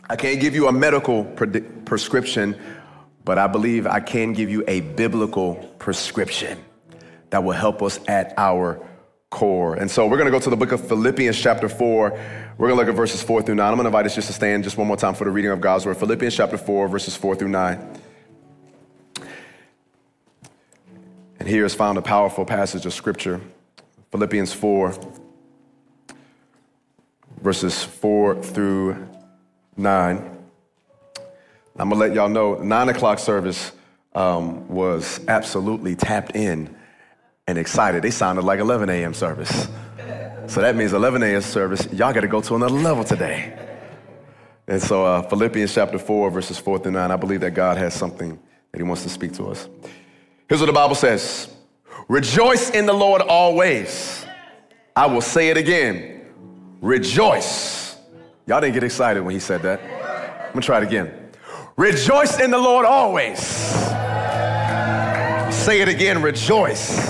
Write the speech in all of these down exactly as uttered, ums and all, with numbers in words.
I can't give you a medical pre- prescription, but I believe I can give you a biblical prescription that will help us at our core. And so we're going to go to the book of Philippians chapter four. We're going to look at verses four through nine. I'm going to invite us just to stand just one more time for the reading of God's word. Philippians chapter four, verses four through nine. And here is found a powerful passage of scripture. Philippians four, verses four through nine. I'm going to let y'all know, nine o'clock service um, was absolutely tapped in and excited. They sounded like eleven a.m. service. So that means eleven a.m. service, y'all got to go to another level today. And so uh, Philippians chapter four, verses four through nine, I believe that God has something that he wants to speak to us. Here's what the Bible says. Rejoice in the Lord always. I will say it again. Rejoice. Y'all didn't get excited when he said that. I'm going to try it again. Rejoice in the Lord always. Say it again. Rejoice.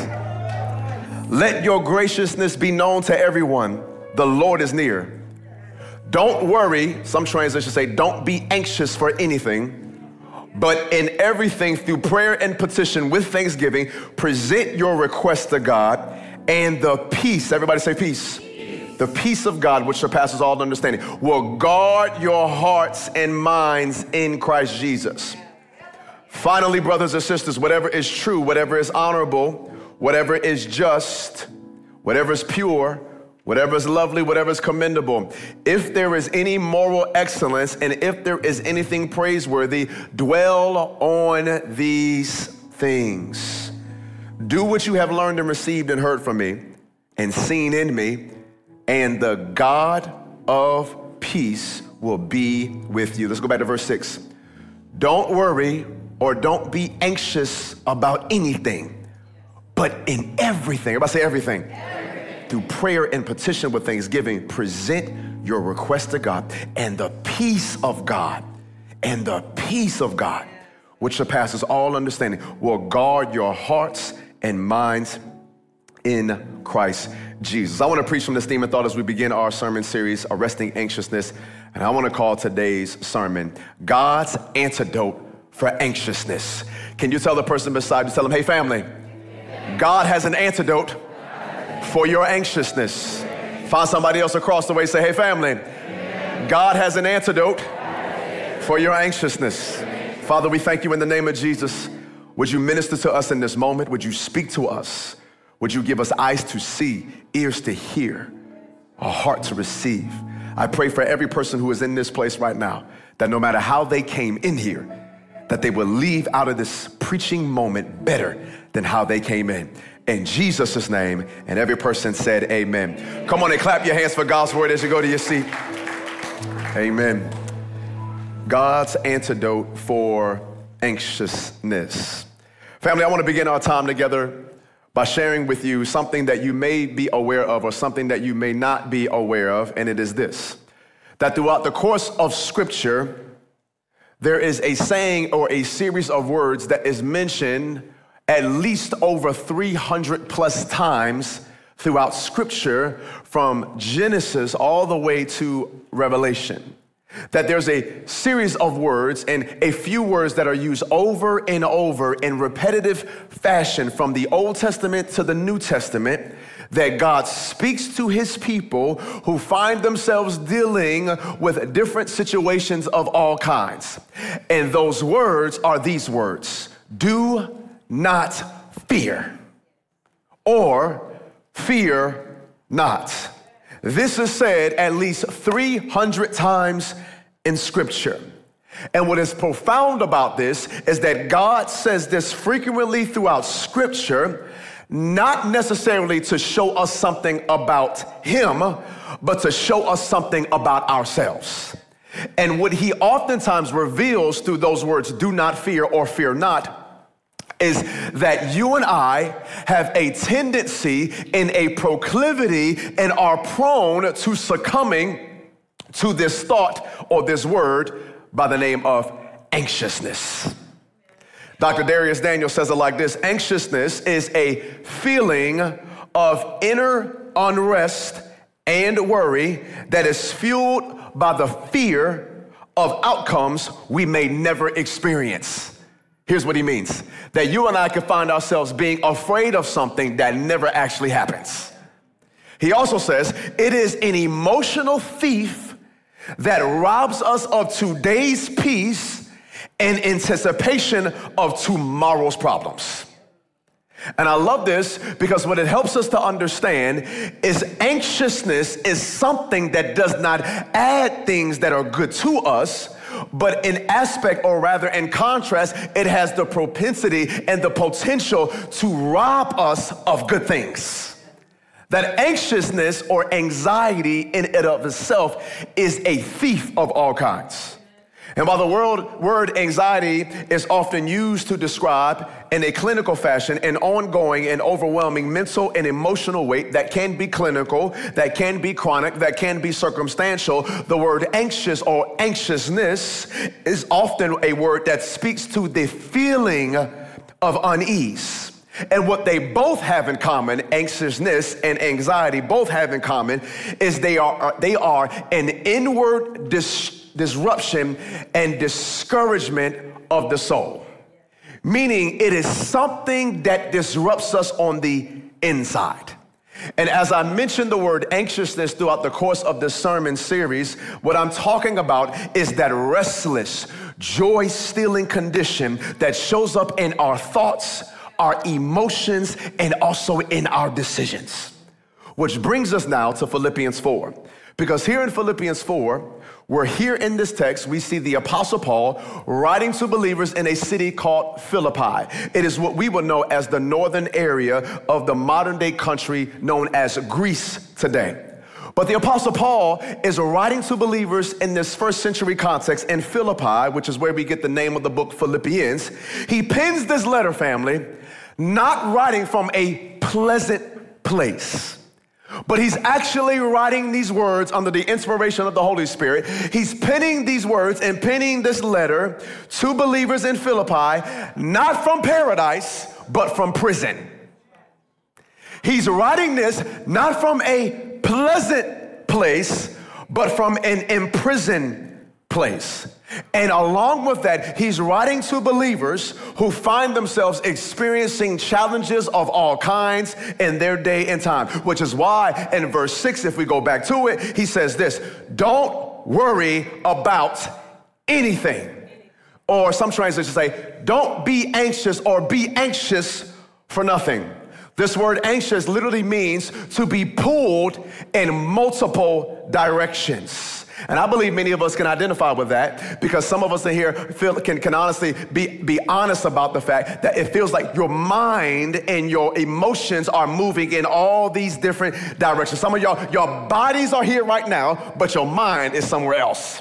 Let your graciousness be known to everyone. The Lord is near. Don't worry. Some translations say, don't be anxious for anything, but in everything through prayer and petition with thanksgiving, present your request to God, and the peace, everybody say peace. Peace. The peace of God, which surpasses all understanding, will guard your hearts and minds in Christ Jesus. Finally, brothers and sisters, whatever is true, whatever is honorable, whatever is just, whatever is pure, whatever is lovely, whatever is commendable, if there is any moral excellence and if there is anything praiseworthy, dwell on these things. Do what you have learned and received and heard from me and seen in me, and the God of peace will be with you. Let's go back to verse six. Don't worry or don't be anxious about anything, but in everything, everybody say everything. everything. Through prayer and petition with thanksgiving, present your request to God, and the peace of God, and the peace of God, which surpasses all understanding, will guard your hearts and minds in Christ Jesus. I want to preach from this theme of thought as we begin our sermon series, Arresting Anxiousness, and I want to call today's sermon, God's Antidote for Anxiousness. Can you tell the person beside you, tell them, hey family, God has an antidote for your anxiousness. Find somebody else across the way, say, hey family, God has an antidote for your anxiousness. Father, we thank you in the name of Jesus. Would you minister to us in this moment? Would you speak to us? Would you give us eyes to see, ears to hear, a heart to receive? I pray for every person who is in this place right now, that no matter how they came in here, that they will leave out of this preaching moment better than how they came in. In Jesus' name, and every person said amen. Come on and clap your hands for God's word as you go to your seat. Amen. God's antidote for anxiousness. Family, I want to begin our time together by sharing with you something that you may be aware of or something that you may not be aware of, and it is this, that throughout the course of Scripture, there is a saying or a series of words that is mentioned at least over three hundred plus times throughout Scripture, from Genesis all the way to Revelation. That there's a series of words and a few words that are used over and over in repetitive fashion from the Old Testament to the New Testament, that God speaks to his people who find themselves dealing with different situations of all kinds. And those words are these words: do not fear, or fear not. This is said at least three hundred times in Scripture. And what is profound about this is that God says this frequently throughout Scripture, not necessarily to show us something about him, but to show us something about ourselves. And what he oftentimes reveals through those words, do not fear or fear not, is that you and I have a tendency and a proclivity and are prone to succumbing to this thought or this word by the name of anxiousness. Doctor Darius Daniel says it like this: anxiousness is a feeling of inner unrest and worry that is fueled by the fear of outcomes we may never experience. Here's what he means. That you and I can find ourselves being afraid of something that never actually happens. He also says it is an emotional thief that robs us of today's peace in anticipation of tomorrow's problems. And I love this because what it helps us to understand is anxiousness is something that does not add things that are good to us, but in aspect, or rather in contrast, it has the propensity and the potential to rob us of good things. That anxiousness or anxiety in and of itself is a thief of all kinds. And while the word, word anxiety is often used to describe in a clinical fashion an ongoing and overwhelming mental and emotional weight that can be clinical, that can be chronic, that can be circumstantial, the word anxious or anxiousness is often a word that speaks to the feeling of unease. And what they both have in common, anxiousness and anxiety, both have in common is they are, they are an inward dis- disruption and discouragement of the soul. Meaning it is something that disrupts us on the inside. And as I mentioned the word anxiousness throughout the course of this sermon series, what I'm talking about is that restless, joy-stealing condition that shows up in our thoughts, our emotions, and also in our decisions. Which brings us now to Philippians four. Because here in Philippians four, we're here in this text, we see the Apostle Paul writing to believers in a city called Philippi. It is what we would know as the northern area of the modern day country known as Greece today. But the Apostle Paul is writing to believers in this first century context in Philippi, which is where we get the name of the book Philippians. He pens this letter, family, not writing from a pleasant place, but he's actually writing these words under the inspiration of the Holy Spirit. He's penning these words and penning this letter to believers in Philippi, not from paradise, but from prison. He's writing this not from a pleasant place, but from an imprisoned place. And along with that, he's writing to believers who find themselves experiencing challenges of all kinds in their day and time, which is why in verse six, if we go back to it, he says this: don't worry about anything. Or some translations say, don't be anxious or be anxious for nothing. This word anxious literally means to be pulled in multiple directions. And I believe many of us can identify with that because some of us in here feel, can, can honestly be, be honest about the fact that it feels like your mind and your emotions are moving in all these different directions. Some of y'all, your bodies are here right now, but your mind is somewhere else.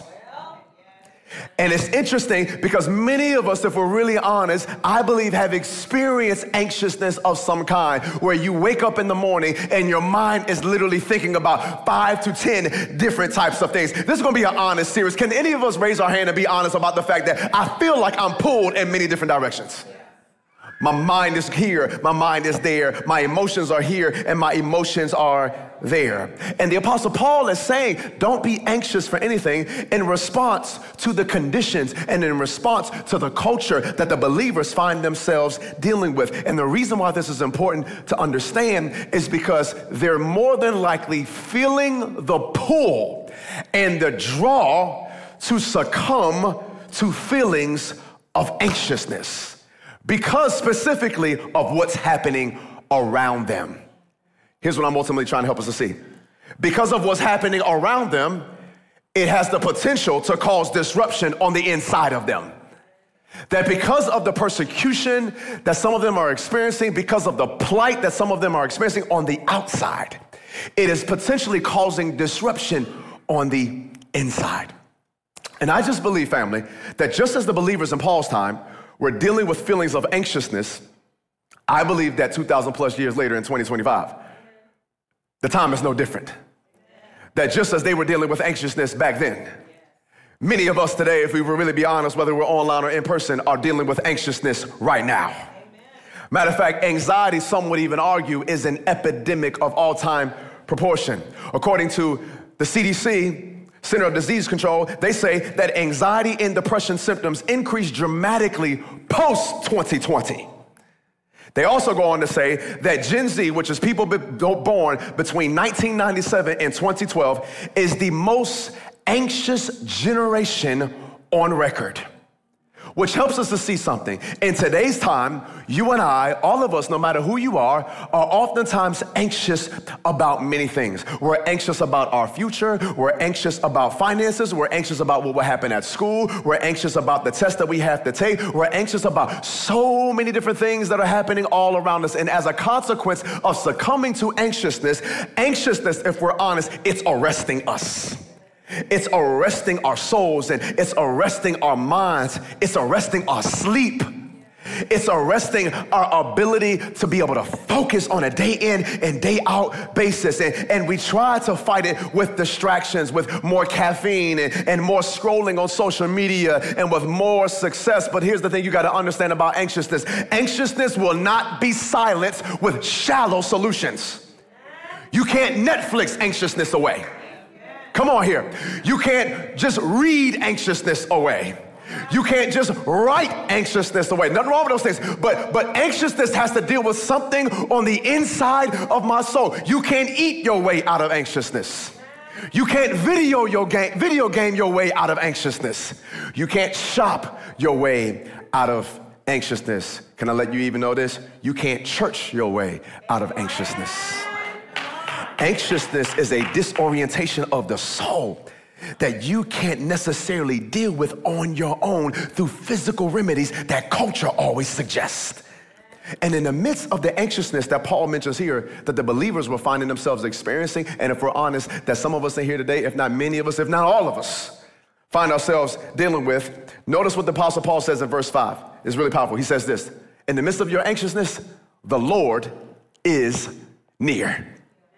And it's interesting because many of us, if we're really honest, I believe have experienced anxiousness of some kind where you wake up in the morning and your mind is literally thinking about five to ten different types of things. This is going to be an honest series. Can any of us raise our hand and be honest about the fact that I feel like I'm pulled in many different directions? My mind is here, my mind is there, my emotions are here, and my emotions are there. And the Apostle Paul is saying, don't be anxious for anything in response to the conditions and in response to the culture that the believers find themselves dealing with. And the reason why this is important to understand is because they're more than likely feeling the pull and the draw to succumb to feelings of anxiousness, because specifically of what's happening around them. Here's what I'm ultimately trying to help us to see. Because of what's happening around them, it has the potential to cause disruption on the inside of them. That because of the persecution that some of them are experiencing, because of the plight that some of them are experiencing on the outside, it is potentially causing disruption on the inside. And I just believe, family, that just as the believers in Paul's time were dealing with feelings of anxiousness, I believe that two thousand plus years later in twenty twenty-five, the time is no different. That just as they were dealing with anxiousness back then, many of us today, if we were really be honest, whether we're online or in person, are dealing with anxiousness right now. Amen. Matter of fact, anxiety, some would even argue, is an epidemic of all-time proportion. According to the C D C, Center of Disease Control, they say that anxiety and depression symptoms increase dramatically post twenty twenty. They also go on to say that Gen Z, which is people born between nineteen ninety-seven and twenty twelve, is the most anxious generation on record. Which helps us to see something. In today's time, you and I, all of us, no matter who you are, are oftentimes anxious about many things. We're anxious about our future. We're anxious about finances. We're anxious about what will happen at school. We're anxious about the test that we have to take. We're anxious about so many different things that are happening all around us. And as a consequence of succumbing to anxiousness, anxiousness, if we're honest, it's arresting us. It's arresting our souls, and it's arresting our minds. It's arresting our sleep. It's arresting our ability to be able to focus on a day in and day out basis. And, and we try to fight it with distractions, with more caffeine and, and more scrolling on social media and with more success. But here's the thing you got to understand about anxiousness. Anxiousness will not be silenced with shallow solutions. You can't Netflix anxiousness away. Come on here. You can't just read anxiousness away. You can't just write anxiousness away. Nothing wrong with those things. But, but anxiousness has to deal with something on the inside of my soul. You can't eat your way out of anxiousness. You can't video your game, video game your way out of anxiousness. You can't shop your way out of anxiousness. Can I let you even know this? You can't church your way out of anxiousness. Anxiousness is a disorientation of the soul that you can't necessarily deal with on your own through physical remedies that culture always suggests. And in the midst of the anxiousness that Paul mentions here, that the believers were finding themselves experiencing, and if we're honest, that some of us in here today, if not many of us, if not all of us, find ourselves dealing with, notice what the Apostle Paul says in verse five. It's really powerful. He says this, in the midst of your anxiousness, the Lord is near.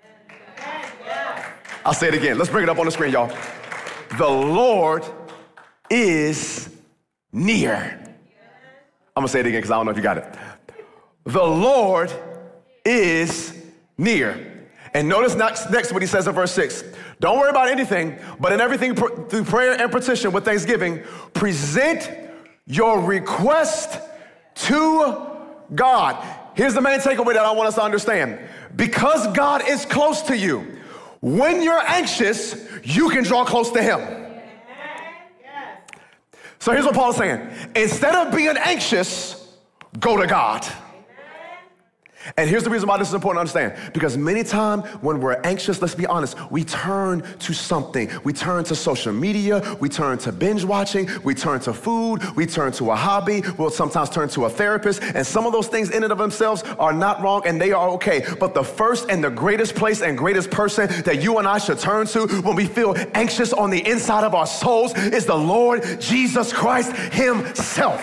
I'll say it again. Let's bring it up on the screen, y'all. The Lord is near. I'm going to say it again because I don't know if you got it. The Lord is near. And notice next, next what he says in verse six. Don't worry about anything, but in everything through prayer and petition with thanksgiving, present your request to God. Here's the main takeaway that I want us to understand. Because God is close to you, when you're anxious, you can draw close to him. So here's what Paul's saying. Instead of being anxious, go to God. And here's the reason why this is important to understand. Because many times when we're anxious, let's be honest, we turn to something. We turn to social media. We turn to binge watching. We turn to food. We turn to a hobby. We'll sometimes turn to a therapist. And some of those things in and of themselves are not wrong and they are okay. But the first and the greatest place and greatest person that you and I should turn to when we feel anxious on the inside of our souls is the Lord Jesus Christ himself.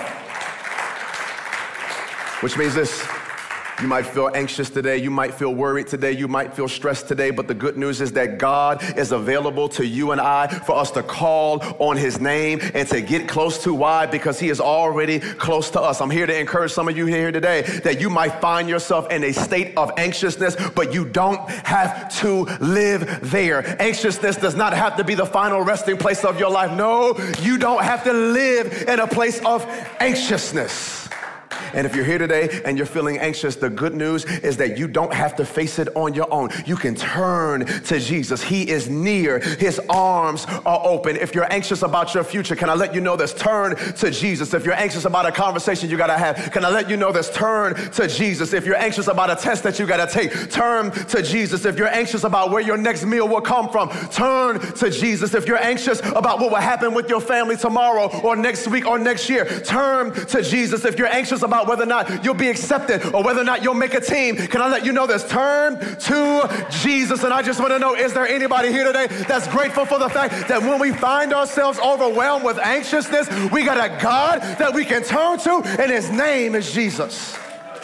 Which means this. You might feel anxious today. You might feel worried today. You might feel stressed today. But the good news is that God is available to you and I for us to call on his name and to get close to. Why? Because he is already close to us. I'm here to encourage some of you here today that you might find yourself in a state of anxiousness, but you don't have to live there. Anxiousness does not have to be the final resting place of your life. No, you don't have to live in a place of anxiousness. And if you're here today and you're feeling anxious, the good news is that you don't have to face it on your own. You can turn to Jesus. He is near. His arms are open. If you're anxious about your future, can I let you know this? Turn to Jesus. If you're anxious about a conversation you got to have, can I let you know this? Turn to Jesus. If you're anxious about a test that you got to take, turn to Jesus. If you're anxious about where your next meal will come from, turn to Jesus. If you're anxious about what will happen with your family tomorrow or next week or next year, turn to Jesus. If you're anxious about whether or not you'll be accepted or whether or not you'll make a team, can I let you know this? Turn to Jesus. And I just want to know, is there anybody here today that's grateful for the fact that when we find ourselves overwhelmed with anxiousness, we got a God that we can turn to, and his name is Jesus.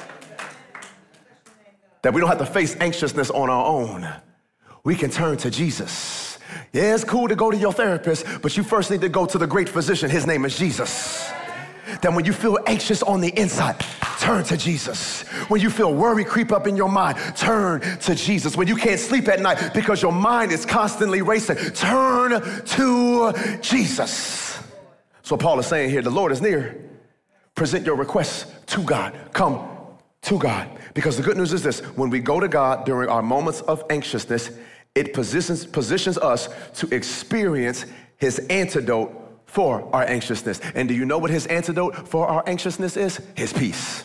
That we don't have to face anxiousness on our own. We can turn to Jesus. Yeah, it's cool to go to your therapist, but you first need to go to the great physician. His name is Jesus. that when you feel anxious on the inside, turn to Jesus. When you feel worry creep up in your mind, turn to Jesus. When you can't sleep at night because your mind is constantly racing, turn to Jesus. So Paul is saying here, the Lord is near. Present your requests to God. Come to God. Because the good news is this: when we go to God during our moments of anxiousness, it positions, positions us to experience his antidote for our anxiousness. And do you know what his antidote for our anxiousness is? His peace.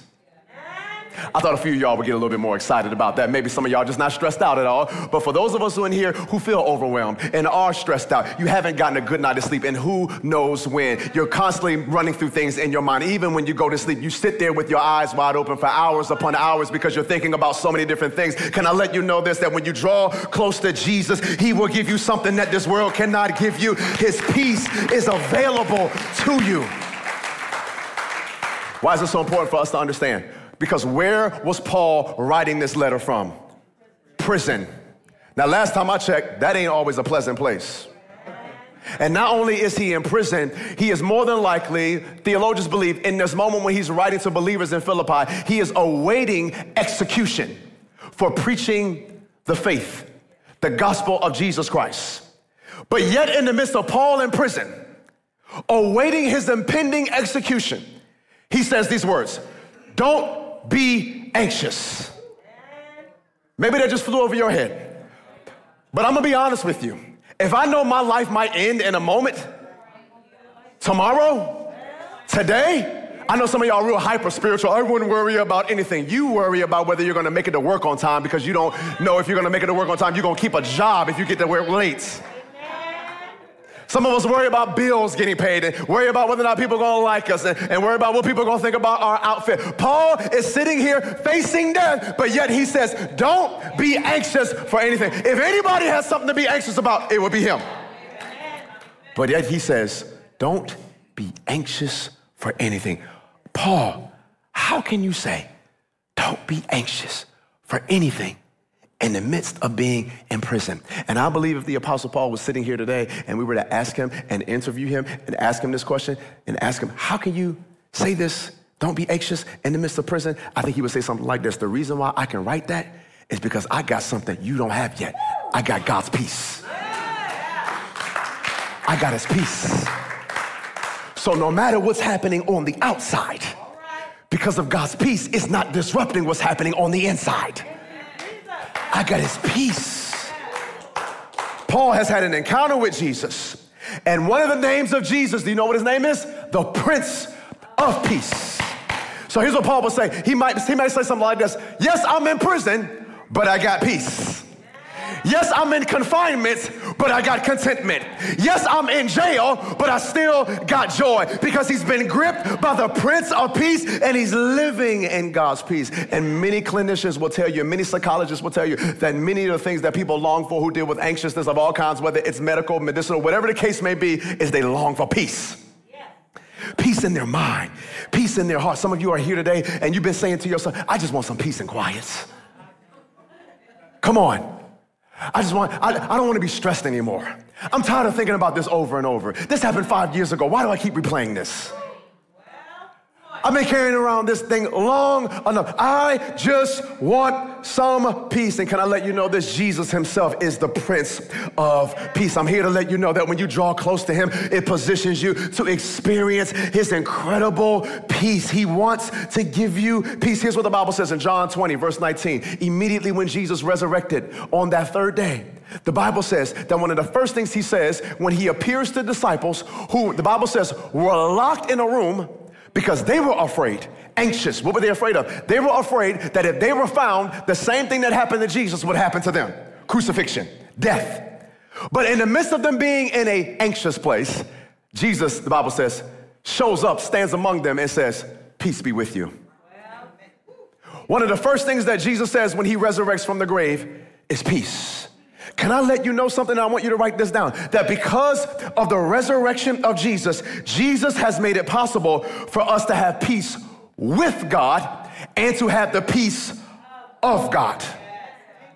I thought a few of y'all would get a little bit more excited about that. Maybe some of y'all just not stressed out at all. But for those of us who are in here who feel overwhelmed and are stressed out, you haven't gotten a good night of sleep, and who knows when. You're constantly running through things in your mind. Even when you go to sleep, you sit there with your eyes wide open for hours upon hours because you're thinking about so many different things. Can I let you know this, that when you draw close to Jesus, he will give you something that this world cannot give you. His peace is available to you. Why is it so important for us to understand? Because where was Paul writing this letter from? Prison. Now, last time I checked, that ain't always a pleasant place. And not only is he in prison, he is more than likely, theologians believe, in this moment when he's writing to believers in Philippi, he is awaiting execution for preaching the faith, the gospel of Jesus Christ. But yet in the midst of Paul in prison, awaiting his impending execution, he says these words: don't be anxious. Maybe that just flew over your head. But I'm gonna be honest with you. If I know my life might end in a moment, tomorrow, today, I know some of y'all are real hyper spiritual. I wouldn't worry about anything. You worry about whether you're gonna make it to work on time because you don't know if you're gonna make it to work on time. You're gonna keep a job if you get to work late. Some of us worry about bills getting paid and worry about whether or not people are going to like us and, and worry about what people are going to think about our outfit. Paul is sitting here facing death, but yet he says, don't be anxious for anything. If anybody has something to be anxious about, it would be him. But yet he says, don't be anxious for anything. Paul, how can you say, don't be anxious for anything in the midst of being in prison? And I believe if the Apostle Paul was sitting here today and we were to ask him and interview him and ask him this question and ask him, how can you say this, don't be anxious in the midst of prison? I think he would say something like this: the reason why I can write that is because I got something you don't have yet. I got God's peace. I got his peace. So no matter what's happening on the outside, because of God's peace, it's not disrupting what's happening on the inside. I got his peace. Paul has had an encounter with Jesus. And one of the names of Jesus, do you know what his name is? The Prince of Peace. So here's what Paul will say. He might, he might say something like this: yes, I'm in prison, but I got peace. Yes, I'm in confinement, but I got contentment. Yes, I'm in jail, but I still got joy because he's been gripped by the Prince of Peace and he's living in God's peace. And many clinicians will tell you, many psychologists will tell you that many of the things that people long for who deal with anxiousness of all kinds, whether it's medical, medicinal, whatever the case may be, is they long for peace. Peace in their mind, peace in their heart. Some of you are here today and you've been saying to yourself, I just want some peace and quiet. Come on. I just want, I, I don't want to be stressed anymore. I'm tired of thinking about this over and over. This happened five years ago. Why do I keep replaying this? I've been carrying around this thing long enough. I just want some peace. And can I let you know this? Jesus himself is the Prince of Peace. I'm here to let you know that when you draw close to him, it positions you to experience his incredible peace. He wants to give you peace. Here's what the Bible says in John twenty, verse nineteen. Immediately when Jesus resurrected on that third day, the Bible says that one of the first things he says when he appears to disciples who, the Bible says, were locked in a room because they were afraid, anxious. What were they afraid of? They were afraid that if they were found, the same thing that happened to Jesus would happen to them: crucifixion, death. But in the midst of them being in an anxious place, Jesus, the Bible says, shows up, stands among them and says, peace be with you. One of the first things that Jesus says when he resurrects from the grave is peace. Can I let you know something? I want you to write this down. That because of the resurrection of Jesus, Jesus has made it possible for us to have peace with God and to have the peace of God.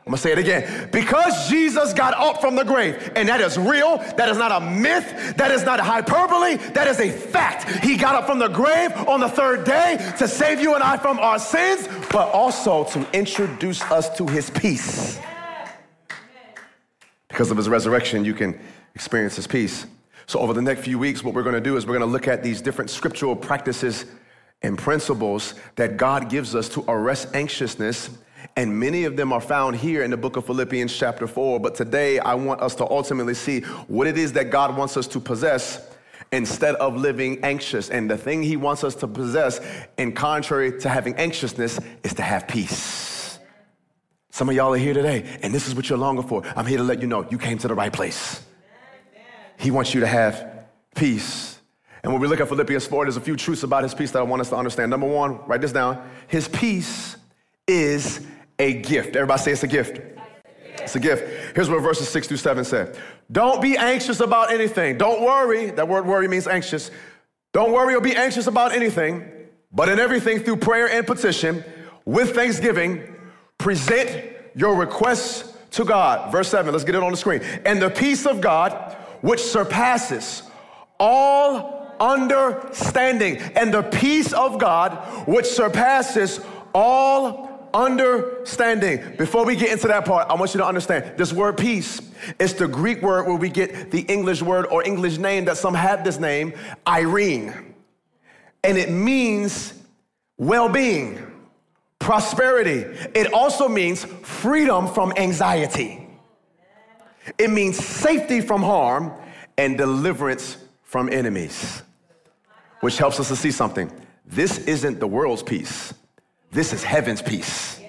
I'm gonna say it again. Because Jesus got up from the grave, and that is real, that is not a myth, that is not a hyperbole, that is a fact. He got up from the grave on the third day to save you and I from our sins, but also to introduce us to his peace. Because of his resurrection, you can experience his peace. So over the next few weeks, what we're gonna do is we're gonna look at these different scriptural practices and principles that God gives us to arrest anxiousness. And many of them are found here in the book of Philippians chapter four. But today I want us to ultimately see what it is that God wants us to possess instead of living anxious. And the thing he wants us to possess, in contrary to having anxiousness, is to have peace. Some of y'all are here today, and this is what you're longing for. I'm here to let you know you came to the right place. He wants you to have peace. And when we look at Philippians four, there's a few truths about his peace that I want us to understand. Number one, write this down. His peace is a gift. Everybody say it's a gift. It's a gift. Here's what verses six through seven say. Don't be anxious about anything. Don't worry. That word worry means anxious. Don't worry or be anxious about anything, but in everything through prayer and petition, with thanksgiving, present your requests to God. Verse seven, let's get it on the screen. And the peace of God, which surpasses all understanding, and the peace of God, which surpasses all understanding. Before we get into that part, I want you to understand this word peace is the Greek word where we get the English word or English name that some have this name, Irene. And it means well-being, prosperity. It also means freedom from anxiety. It means safety from harm and deliverance from enemies, which helps us to see something. This isn't the world's peace. This is heaven's peace.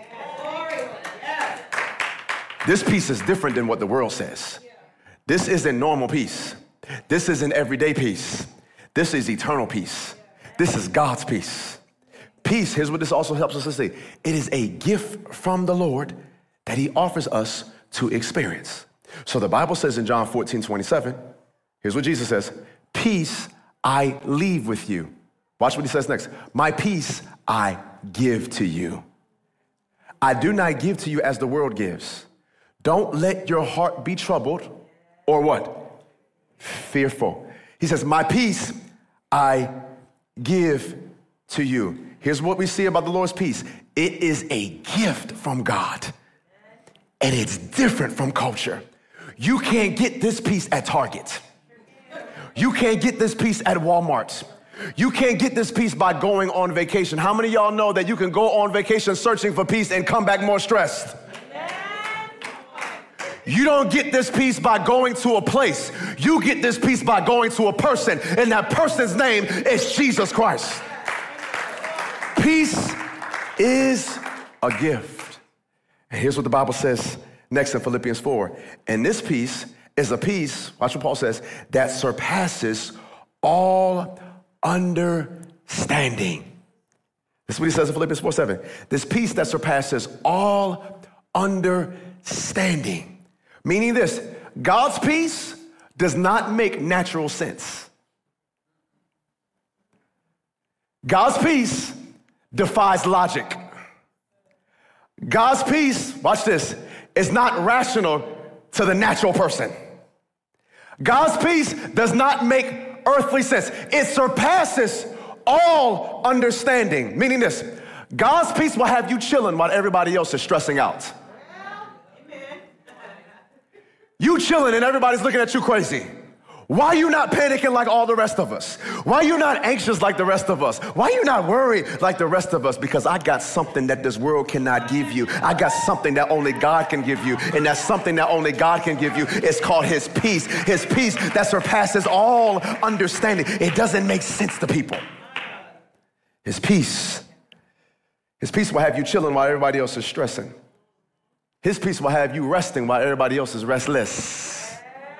This peace is different than what the world says. This isn't normal peace. This isn't everyday peace. This is eternal peace. This is God's peace. Peace, here's what this also helps us to see. It is a gift from the Lord that he offers us to experience. So the Bible says in John fourteen twenty-seven, here's what Jesus says, peace I leave with you. Watch what he says next. My peace I give to you. I do not give to you as the world gives. Don't let your heart be troubled or what? Fearful. He says, my peace I give to you. Here's what we see about the Lord's peace. It is a gift from God, and it's different from culture. You can't get this peace at Target. You can't get this peace at Walmart. You can't get this peace by going on vacation. How many of y'all know that you can go on vacation searching for peace and come back more stressed? You don't get this peace by going to a place. You get this peace by going to a person, and that person's name is Jesus Christ. Peace is a gift. And here's what the Bible says next in Philippians four. And this peace is a peace, watch what Paul says, that surpasses all understanding. This is what he says in Philippians four seven. This peace that surpasses all understanding. Meaning this, God's peace does not make natural sense. God's peace defies logic. God's peace, watch this, is not rational to the natural person. God's peace does not make earthly sense. It surpasses all understanding. Meaning this, God's peace will have you chilling while everybody else is stressing out. You chilling and everybody's looking at you crazy. Why are you not panicking like all the rest of us? Why are you not anxious like the rest of us? Why are you not worried like the rest of us? Because I got something that this world cannot give you. I got something that only God can give you. And that's something that only God can give you. It's called his peace. His peace that surpasses all understanding. It doesn't make sense to people. His peace. His peace will have you chilling while everybody else is stressing. His peace will have you resting while everybody else is restless.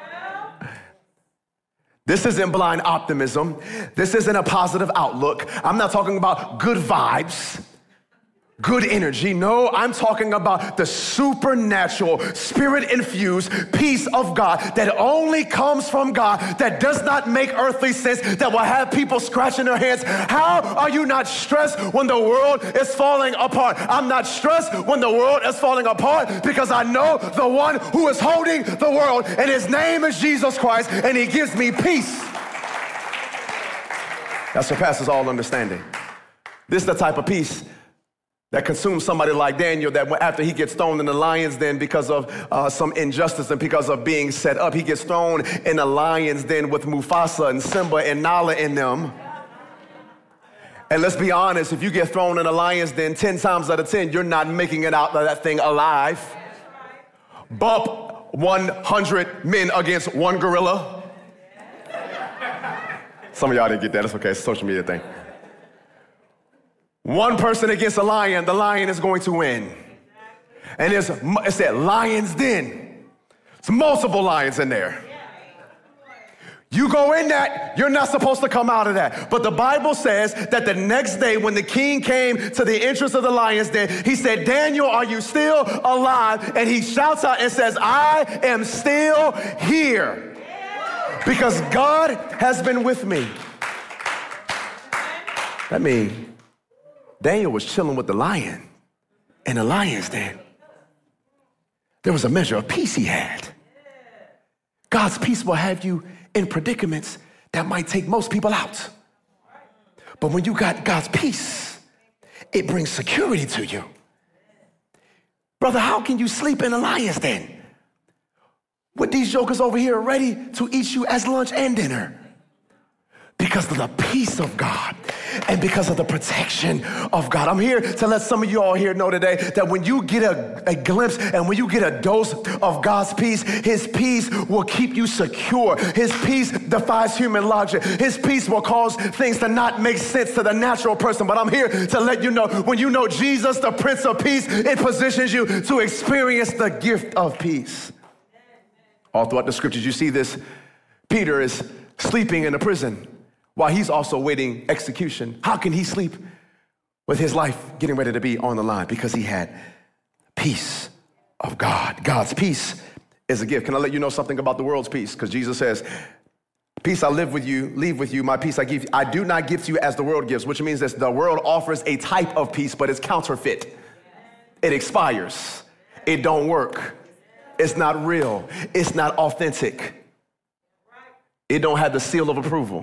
This isn't blind optimism. This isn't a positive outlook. I'm not talking about good vibes. good energy. No, I'm talking about the supernatural, spirit-infused peace of God that only comes from God, that does not make earthly sense, that will have people scratching their heads. How are you not stressed when the world is falling apart? I'm not stressed when the world is falling apart because I know the one who is holding the world, and his name is Jesus Christ, and he gives me peace that surpasses all understanding. This is the type of peace that consumes somebody like Daniel, that after he gets thrown in the lion's den because of uh, some injustice and because of being set up, he gets thrown in the lion's den with Mufasa and Simba and Nala in them. And let's be honest, if you get thrown in a lion's den ten times out of ten, you're not making it out of that thing alive. Bump one hundred men against one gorilla. Some of y'all didn't get that. It's okay. It's a social media thing. One person against a lion, the lion is going to win. And there's, it said lion's den. There's multiple lions in there. You go in that, you're not supposed to come out of that. But the Bible says that the next day when the king came to the entrance of the lion's den, he said, Daniel, are you still alive? And he shouts out and says, I am still here because God has been with me. That means Daniel was chilling with the lion in the lion's den. There was a measure of peace he had. God's peace will have you in predicaments that might take most people out. But when you got God's peace, it brings security to you. Brother, how can you sleep in a lion's den with these jokers over here ready to eat you as lunch and dinner? Because of the peace of God and because of the protection of God. I'm here to let some of you all here know today that when you get a, a glimpse and when you get a dose of God's peace, his peace will keep you secure. His peace defies human logic. His peace will cause things to not make sense to the natural person. But I'm here to let you know, when you know Jesus, the Prince of Peace, it positions you to experience the gift of peace. All throughout the scriptures, you see this. Peter is sleeping in a prison while he's also waiting execution. How can he sleep with his life getting ready to be on the line? Because he had peace of God. God's peace is a gift. Can I let you know something about the world's peace? Because Jesus says, peace I live with you, leave with you, my peace I give you. I do not give to you as the world gives, which means that the world offers a type of peace, but it's counterfeit. It expires. It don't work. It's not real. It's not authentic. It don't have the seal of approval.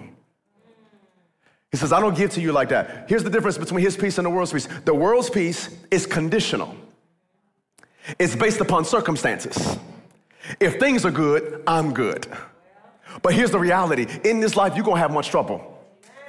He says, I don't give to you like that. Here's the difference between his peace and the world's peace. The world's peace is conditional. It's based upon circumstances. If things are good, I'm good. But here's the reality. In this life, you're going to have much trouble.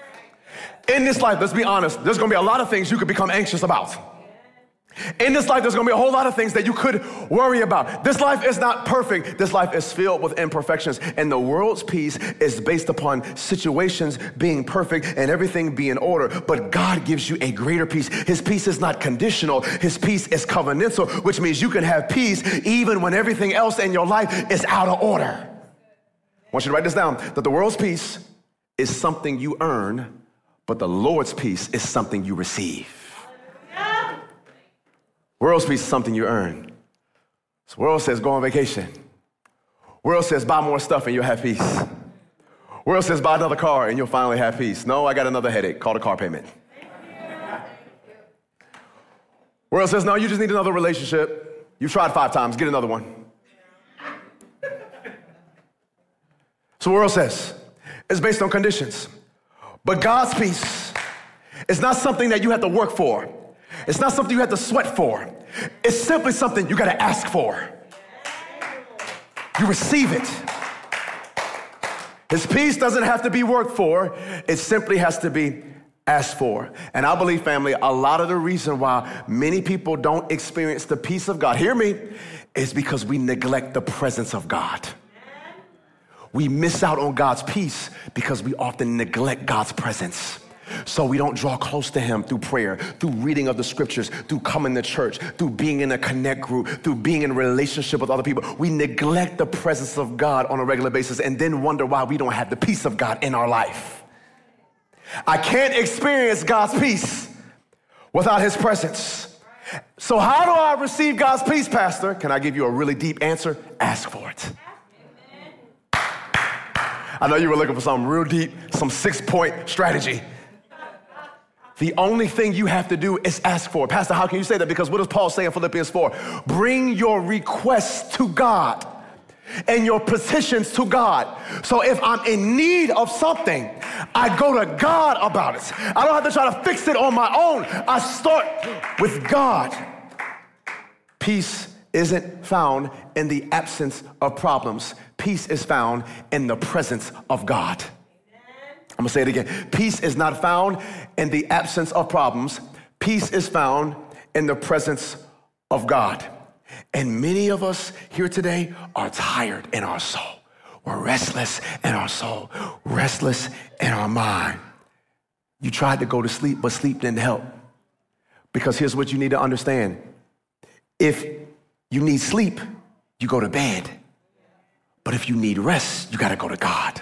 In this life, let's be honest, there's going to be a lot of things you could become anxious about. In this life, there's going to be a whole lot of things that you could worry about. This life is not perfect. This life is filled with imperfections. And the world's peace is based upon situations being perfect and everything being in order. But God gives you a greater peace. His peace is not conditional. His peace is covenantal, which means you can have peace even when everything else in your life is out of order. I want you to write this down, that the world's peace is something you earn, but the Lord's peace is something you receive. World's peace is something you earn. So world says go on vacation. World says buy more stuff and you'll have peace. World says buy another car and you'll finally have peace. No, I got another headache. Call the car payment. World says no, you just need another relationship. You've tried five times, get another one. So world says it's based on conditions. But God's peace is not something that you have to work for. It's not something you have to sweat for. It's simply something you got to ask for. You receive it. His peace doesn't have to be worked for. It simply has to be asked for. And I believe, family, a lot of the reason why many people don't experience the peace of God, hear me, is because we neglect the presence of God. We miss out on God's peace because we often neglect God's presence. So we don't draw close to him through prayer, through reading of the scriptures, through coming to church, through being in a connect group, through being in a relationship with other people. We neglect the presence of God on a regular basis and then wonder why we don't have the peace of God in our life. I can't experience God's peace without his presence. So how do I receive God's peace, Pastor? Can I give you a really deep answer? Ask for it. I know you were looking for something real deep, some six-point strategy. The only thing you have to do is ask for it. Pastor, how can you say that? Because what does Paul say in Philippians four? Bring your requests to God and your petitions to God. So if I'm in need of something, I go to God about it. I don't have to try to fix it on my own. I start with God. Peace isn't found in the absence of problems. Peace is found in the presence of God. I'm gonna say it again. Peace is not found in the absence of problems. Peace is found in the presence of God. And many of us here today are tired in our soul. We're restless in our soul, restless in our mind. You tried to go to sleep, but sleep didn't help. Because here's what you need to understand. If you need sleep, you go to bed. But if you need rest, you gotta go to God.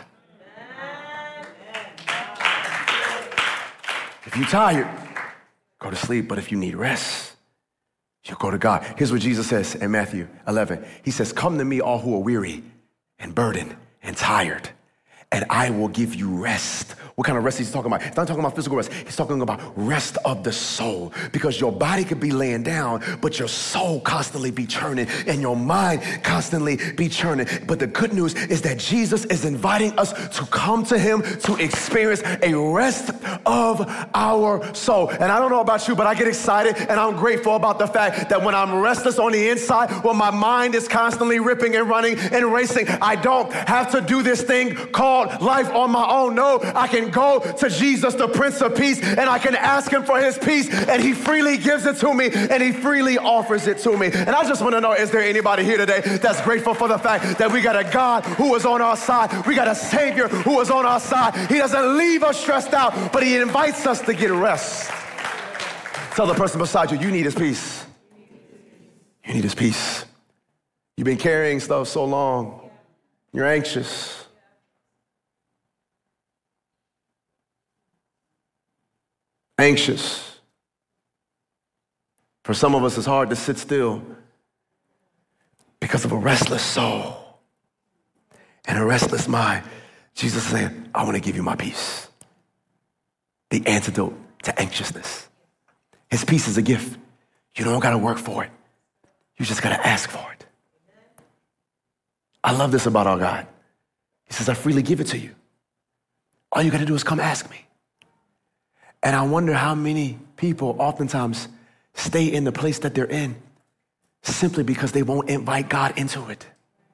If you're tired, go to sleep. But if you need rest, you go to God. Here's what Jesus says in Matthew eleven. He says, come to me all who are weary and burdened and tired, and I will give you rest. What kind of rest is he talking about? He's not talking about physical rest. He's talking about rest of the soul. Because your body could be laying down, but your soul constantly be churning and your mind constantly be churning. But the good news is that Jesus is inviting us to come to him to experience a rest of our soul. And I don't know about you, but I get excited and I'm grateful about the fact that when I'm restless on the inside, when my mind is constantly ripping and running and racing, I don't have to do this thing called life on my own. No, I can go to Jesus, the Prince of Peace, and I can ask him for his peace, and he freely gives it to me, and he freely offers it to me. And I just want to know, is there anybody here today that's grateful for the fact that we got a God who is on our side? We got a Savior who is on our side. He doesn't leave us stressed out, but he invites us to get rest. Tell the person beside you, you need his peace. You need his peace. You've been carrying stuff so long. You're anxious. Anxious. For some of us, it's hard to sit still because of a restless soul and a restless mind. Jesus is saying, I want to give you my peace. The antidote to anxiousness. His peace is a gift. You don't got to work for it. You just got to ask for it. I love this about our God. He says, I freely give it to you. All you got to do is come ask me. And I wonder how many people oftentimes stay in the place that they're in simply because they won't invite God into it.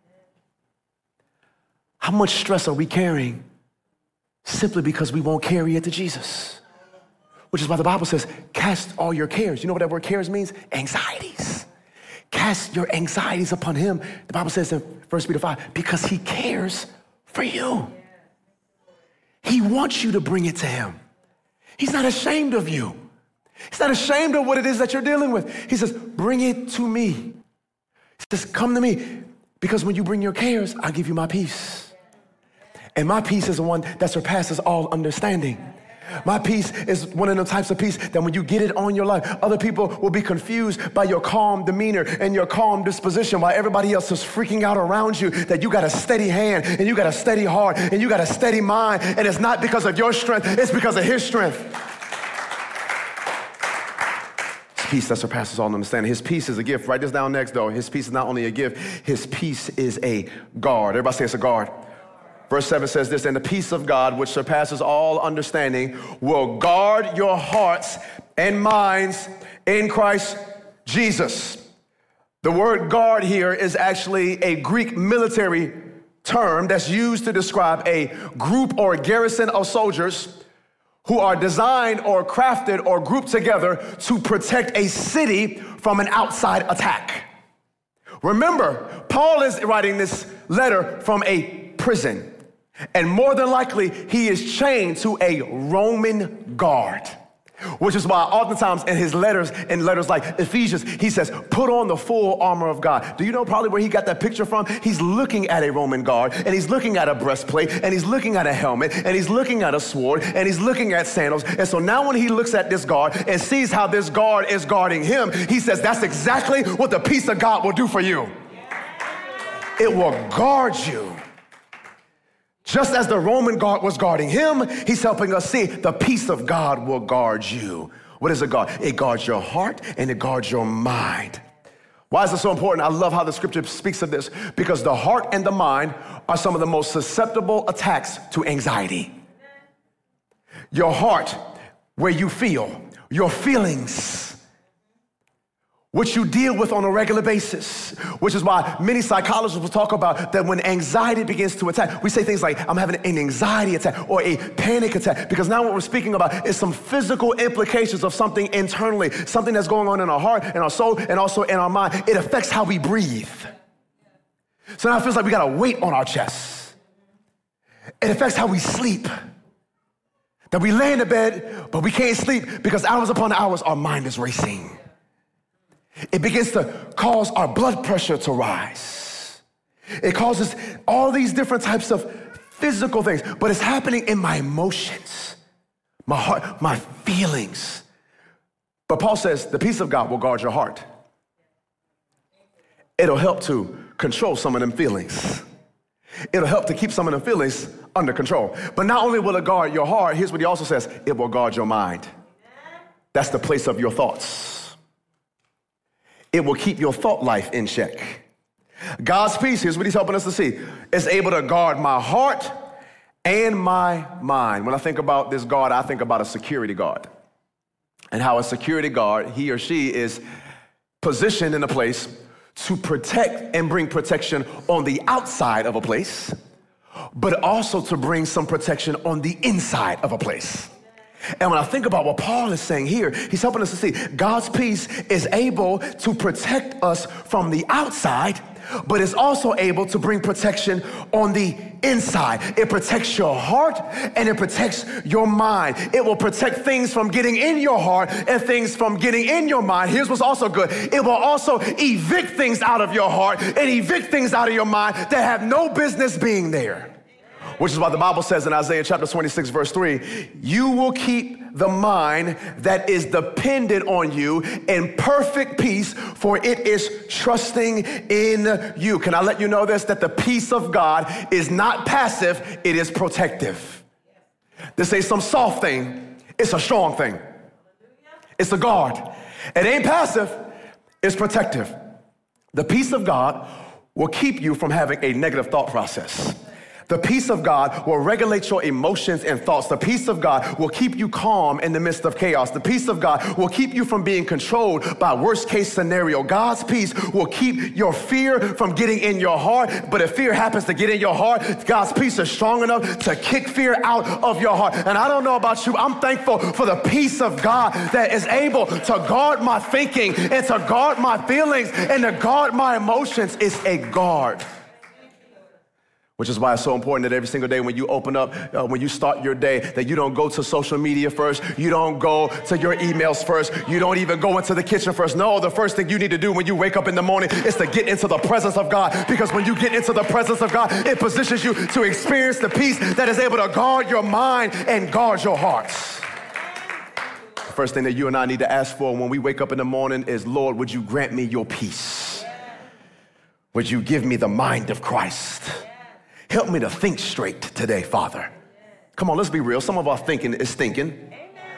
How much stress are we carrying simply because we won't carry it to Jesus? Which is why the Bible says, cast all your cares. You know what that word cares means? Anxieties. Cast your anxieties upon him. The Bible says in First Peter five, because he cares for you. He wants you to bring it to him. He's not ashamed of you. He's not ashamed of what it is that you're dealing with. He says, bring it to me. He says, come to me. Because when you bring your cares, I'll give you my peace. And my peace is the one that surpasses all understanding. My peace is one of the types of peace that when you get it on your life, other people will be confused by your calm demeanor and your calm disposition while everybody else is freaking out around you, that you got a steady hand and you got a steady heart and you got a steady mind. And it's not because of your strength, it's because of his strength. It's peace that surpasses all understanding. His peace is a gift. Write this down next, though. His peace is not only a gift, his peace is a guard. Everybody say it's a guard. Verse seven says this, and the peace of God, which surpasses all understanding, will guard your hearts and minds in Christ Jesus. The word guard here is actually a Greek military term that's used to describe a group or garrison of soldiers who are designed or crafted or grouped together to protect a city from an outside attack. Remember, Paul is writing this letter from a prison. And more than likely, he is chained to a Roman guard. Which is why oftentimes in his letters, in letters like Ephesians, he says, put on the full armor of God. Do you know probably where he got that picture from? He's looking at a Roman guard, and he's looking at a breastplate, and he's looking at a helmet, and he's looking at a sword, and he's looking at sandals. And so now when he looks at this guard and sees how this guard is guarding him, he says, that's exactly what the peace of God will do for you. It will guard you. Just as the Roman guard was guarding him, he's helping us see the peace of God will guard you. What does it guard? It guards your heart and it guards your mind. Why is it so important? I love how the scripture speaks of this, because the heart and the mind are some of the most susceptible attacks to anxiety. Your heart, where you feel, your feelings, which you deal with on a regular basis, which is why many psychologists will talk about that when anxiety begins to attack, we say things like, I'm having an anxiety attack or a panic attack, because now what we're speaking about is some physical implications of something internally, something that's going on in our heart, in our soul, and also in our mind. It affects how we breathe. So now it feels like we got a weight on our chest. It affects how we sleep. That we lay in the bed, but we can't sleep because hours upon hours our mind is racing. It begins to cause our blood pressure to rise. It causes all these different types of physical things, but it's happening in my emotions, my heart, my feelings. But Paul says the peace of God will guard your heart. It'll help to control some of them feelings. It'll help to keep some of them feelings under control. But not only will it guard your heart, here's what he also says, it will guard your mind. That's the place of your thoughts. It will keep your thought life in check. God's peace, here's what he's helping us to see, is able to guard my heart and my mind. When I think about this guard, I think about a security guard. And how a security guard, he or she is positioned in a place to protect and bring protection on the outside of a place, but also to bring some protection on the inside of a place. And when I think about what Paul is saying here, he's helping us to see God's peace is able to protect us from the outside, but it's also able to bring protection on the inside. It protects your heart and it protects your mind. It will protect things from getting in your heart and things from getting in your mind. Here's what's also good. It will also evict things out of your heart and evict things out of your mind that have no business being there. Which is why the Bible says in Isaiah chapter twenty-six, verse three, you will keep the mind that is dependent on you in perfect peace, for it is trusting in you. Can I let you know this, that the peace of God is not passive, it is protective. This ain't some soft thing, it's a strong thing. It's a guard. It ain't passive, it's protective. The peace of God will keep you from having a negative thought process. The peace of God will regulate your emotions and thoughts. The peace of God will keep you calm in the midst of chaos. The peace of God will keep you from being controlled by worst case scenario. God's peace will keep your fear from getting in your heart. But if fear happens to get in your heart, God's peace is strong enough to kick fear out of your heart. And I don't know about you, I'm thankful for the peace of God that is able to guard my thinking and to guard my feelings and to guard my emotions. It's a guard. Which is why it's so important that every single day when you open up, uh, when you start your day, that you don't go to social media first. You don't go to your emails first. You don't even go into the kitchen first. No, the first thing you need to do when you wake up in the morning is to get into the presence of God. Because when you get into the presence of God, it positions you to experience the peace that is able to guard your mind and guard your hearts. The first thing that you and I need to ask for when we wake up in the morning is, Lord, would you grant me your peace? Would you give me the mind of Christ? Help me to think straight today, Father. Come on, let's be real. Some of our thinking is stinking.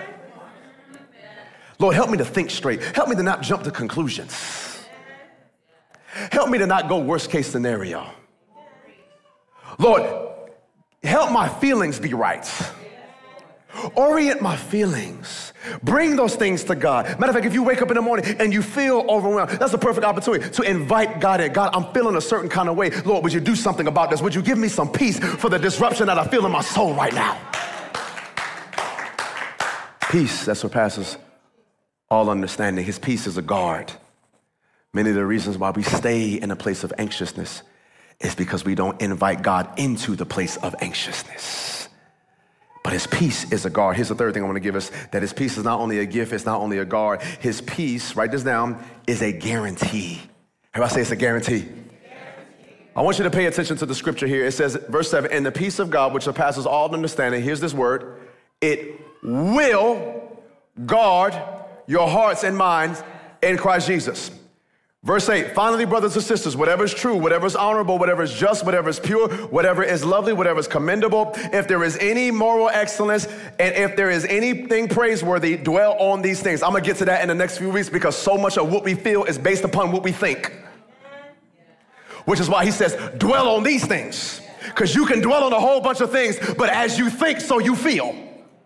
Lord, help me to think straight. Help me to not jump to conclusions. Help me to not go worst case scenario. Lord, help my feelings be right. Orient my feelings. Bring those things to God. Matter of fact, if you wake up in the morning and you feel overwhelmed, that's a perfect opportunity to invite God in. God, I'm feeling a certain kind of way. Lord, would you do something about this? Would you give me some peace for the disruption that I feel in my soul right now? Peace that surpasses all understanding. His peace is a guard. Many of the reasons why we stay in a place of anxiousness is because we don't invite God into the place of anxiousness. But his peace is a guard. Here's the third thing I want to give us, that his peace is not only a gift, it's not only a guard. His peace, write this down, is a guarantee. Everybody say it's a guarantee. guarantee. I want you to pay attention to the scripture here. It says, verse seven, and the peace of God, which surpasses all understanding, here's this word, it will guard your hearts and minds in Christ Jesus. Verse eight, finally, brothers and sisters, whatever is true, whatever is honorable, whatever is just, whatever is pure, whatever is lovely, whatever is commendable, if there is any moral excellence, and if there is anything praiseworthy, dwell on these things. I'm going to get to that in the next few weeks because so much of what we feel is based upon what we think. Which is why he says, dwell on these things. Because you can dwell on a whole bunch of things, but as you think, so you feel.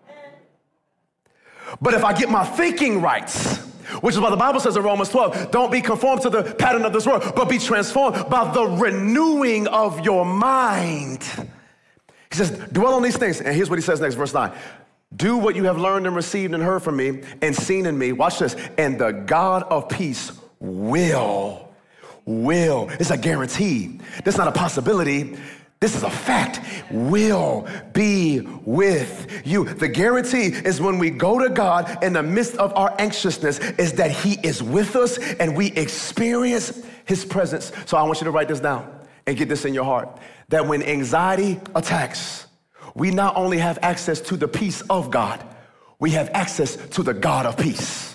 But if I get my thinking right, which is why the Bible says in Romans twelve, don't be conformed to the pattern of this world, but be transformed by the renewing of your mind. He says, dwell on these things. And here's what he says next, verse nine. Do what you have learned and received and heard from me and seen in me. Watch this. And the God of peace will, will. It's a guarantee. That's not a possibility. This is a fact, will be with you. The guarantee is when we go to God in the midst of our anxiousness is that he is with us and we experience his presence. So I want you to write this down and get this in your heart, that when anxiety attacks, we not only have access to the peace of God, we have access to the God of peace.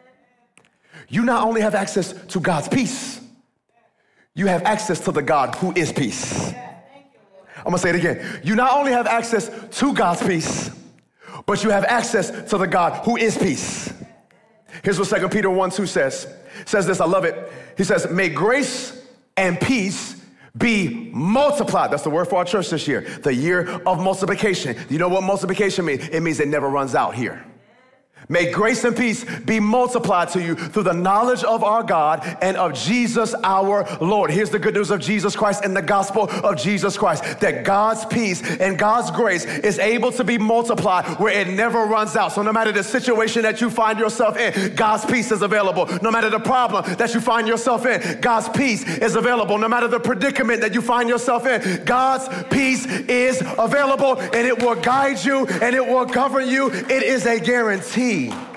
You not only have access to God's peace, you have access to the God who is peace. I'm gonna say it again. You not only have access to God's peace, but you have access to the God who is peace. Here's what Second Peter one two says. It says this, I love it. He says, may grace and peace be multiplied. That's the word for our church this year, the year of multiplication. You know what multiplication means? It means it never runs out here. May grace and peace be multiplied to you through the knowledge of our God and of Jesus our Lord. Here's the good news of Jesus Christ and the gospel of Jesus Christ, that God's peace and God's grace is able to be multiplied where it never runs out. So no matter the situation that you find yourself in, God's peace is available. No matter the problem that you find yourself in, God's peace is available. No matter the predicament that you find yourself in, God's peace is available, and it will guide you and it will govern you. It is a guarantee.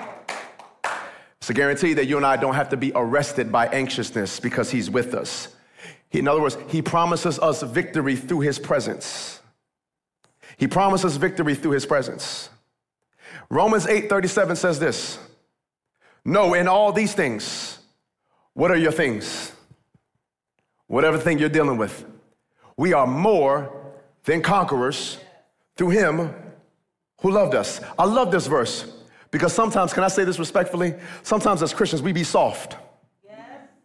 It's a guarantee that you and I don't have to be arrested by anxiousness because he's with us. He, in other words, he promises us victory through his presence. He promises victory through his presence. Romans eight thirty-seven says this, no, in all these things, what are your things? Whatever thing you're dealing with, we are more than conquerors through him who loved us. I love this verse. Because sometimes, can I say this respectfully? Sometimes as Christians, we be soft. Yes.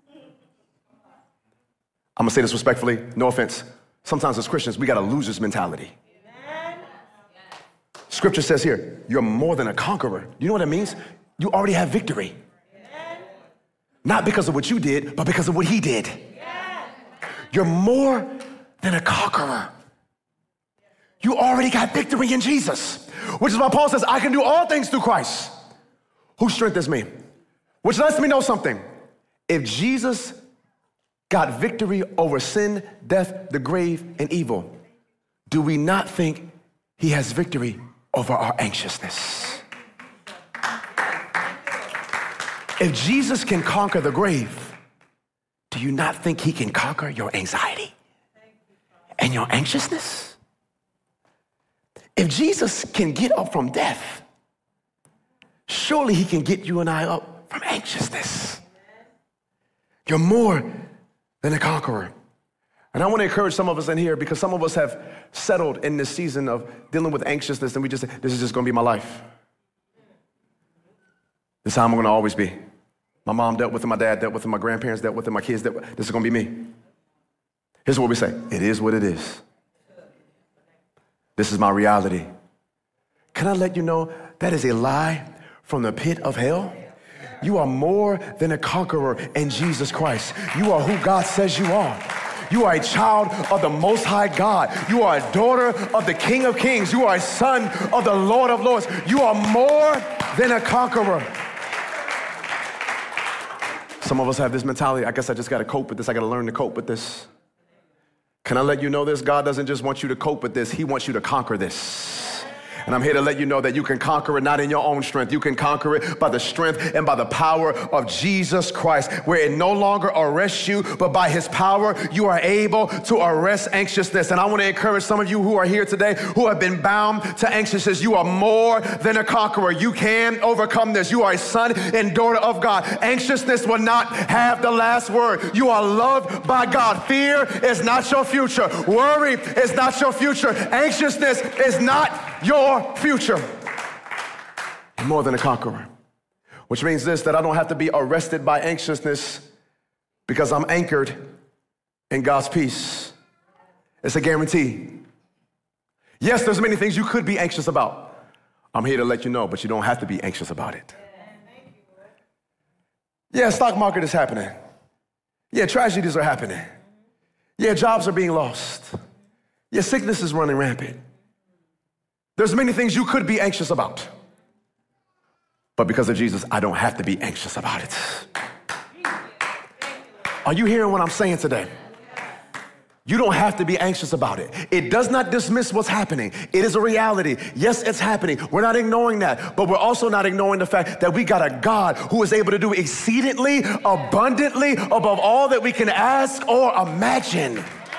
I'm gonna say this respectfully, no offense. Sometimes as Christians, we got a loser's mentality. Amen. Scripture says here, you're more than a conqueror. You know what that means? You already have victory. Amen. Not because of what you did, but because of what he did. Yes. You're more than a conqueror. You already got victory in Jesus. Which is why Paul says, I can do all things through Christ who strengthens me. Which lets me know something. If Jesus got victory over sin, death, the grave, and evil, do we not think he has victory over our anxiousness? If Jesus can conquer the grave, do you not think he can conquer your anxiety and your anxiousness? If Jesus can get up from death, surely he can get you and I up from anxiousness. You're more than a conqueror. And I want to encourage some of us in here because some of us have settled in this season of dealing with anxiousness and we just say, this is just going to be my life. This is how I'm going to always be. My mom dealt with it, my dad dealt with it, my grandparents dealt with it, my kids dealt with it. This is going to be me. Here's what we say. It is what it is. This is my reality. Can I let you know that is a lie from the pit of hell? You are more than a conqueror in Jesus Christ. You are who God says you are. You are a child of the Most High God. You are a daughter of the King of Kings. You are a son of the Lord of Lords. You are more than a conqueror. Some of us have this mentality, I guess I just got to cope with this. I got to learn to cope with this. Can I let you know this? God doesn't just want you to cope with this. He wants you to conquer this. And I'm here to let you know that you can conquer it not in your own strength. You can conquer it by the strength and by the power of Jesus Christ, where it no longer arrests you, but by his power, you are able to arrest anxiousness. And I want to encourage some of you who are here today who have been bound to anxiousness. You are more than a conqueror. You can overcome this. You are a son and daughter of God. Anxiousness will not have the last word. You are loved by God. Fear is not your future. Worry is not your future. Anxiousness is not your future. You're more than a conqueror. Which means this, that I don't have to be arrested by anxiousness because I'm anchored in God's peace. It's a guarantee. Yes, there's many things you could be anxious about. I'm here to let you know, but you don't have to be anxious about it. Yeah, stock market is happening. Yeah, tragedies are happening. Yeah, jobs are being lost. Yeah, sickness is running rampant. There's many things you could be anxious about. But because of Jesus, I don't have to be anxious about it. Are you hearing what I'm saying today? You don't have to be anxious about it. It does not dismiss what's happening. It is a reality. Yes, it's happening. We're not ignoring that, but we're also not ignoring the fact that we got a God who is able to do exceedingly, abundantly, above all that we can ask or imagine.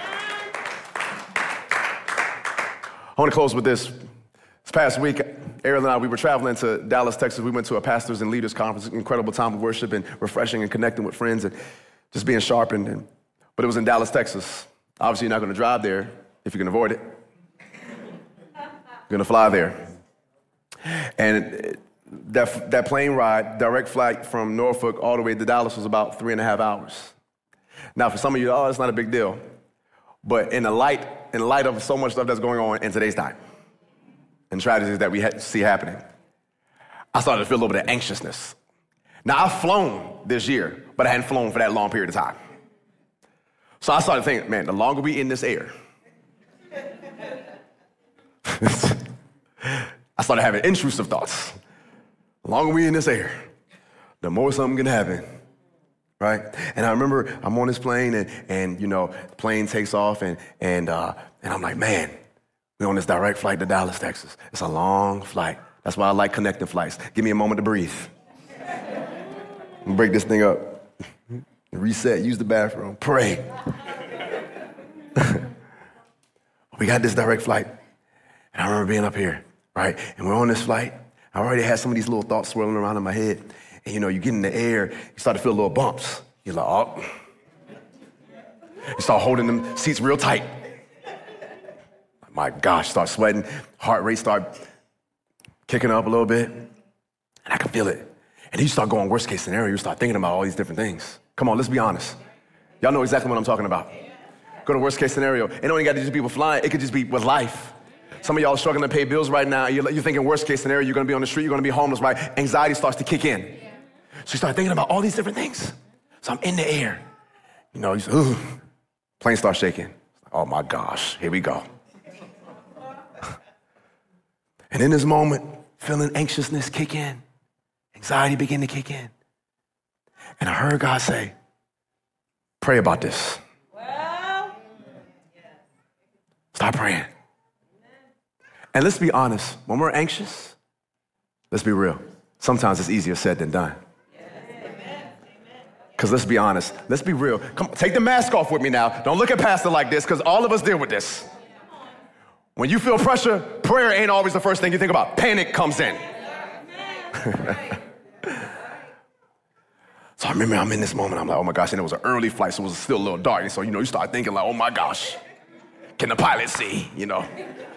I want to close with this. This past week, Ariel and I, we were traveling to Dallas, Texas. We went to a pastors and leaders conference, incredible time of worship and refreshing and connecting with friends and just being sharpened. And, but it was in Dallas, Texas. Obviously, you're not going to drive there if you can avoid it. You're going to fly there. And that, that plane ride, direct flight from Norfolk all the way to Dallas was about three and a half hours. Now, for some of you, oh, it's not a big deal. But in the light, in light of so much stuff that's going on in today's time, and tragedies that we see happening, I started to feel a little bit of anxiousness. Now, I've flown this year, but I hadn't flown for that long period of time. So I started thinking, man, the longer we in this air, I started having intrusive thoughts. The longer we in this air, the more something can happen, right? And I remember I'm on this plane, and, and you know, the plane takes off, and, and, uh, and I'm like, man, we're on this direct flight to Dallas, Texas. It's a long flight. That's why I like connecting flights. Give me a moment to breathe. Break this thing up. Reset, use the bathroom, pray. We got this direct flight. And I remember being up here, right? And we're on this flight. I already had some of these little thoughts swirling around in my head. And you know, you get in the air, you start to feel little bumps. You're like, oh. You start holding them seats real tight. My gosh, start sweating, heart rate start kicking up a little bit, and I can feel it. And then you start going worst case scenario, you start thinking about all these different things. Come on, let's be honest. Y'all know exactly what I'm talking about. Go to worst case scenario. It don't even got to just be with flying, it could just be with life. Some of y'all are struggling to pay bills right now. You're, you're thinking worst case scenario, you're gonna be on the street, you're gonna be homeless, right? Anxiety starts to kick in. So you start thinking about all these different things. So I'm in the air. You know, you say, ooh, plane starts shaking. Oh my gosh, here we go. And in this moment, feeling anxiousness kick in, anxiety begin to kick in. And I heard God say, pray about this. Well, start praying. And let's be honest, when we're anxious, let's be real. Sometimes it's easier said than done. Because let's be honest, let's be real. Come on, take the mask off with me now. Don't look at Pastor like this, because all of us deal with this. When you feel pressure, prayer ain't always the first thing you think about. Panic comes in. So I remember I'm in this moment. I'm like, oh my gosh, and it was an early flight, so it was still a little dark. And so, you know, you start thinking like, oh my gosh, can the pilot see, you know?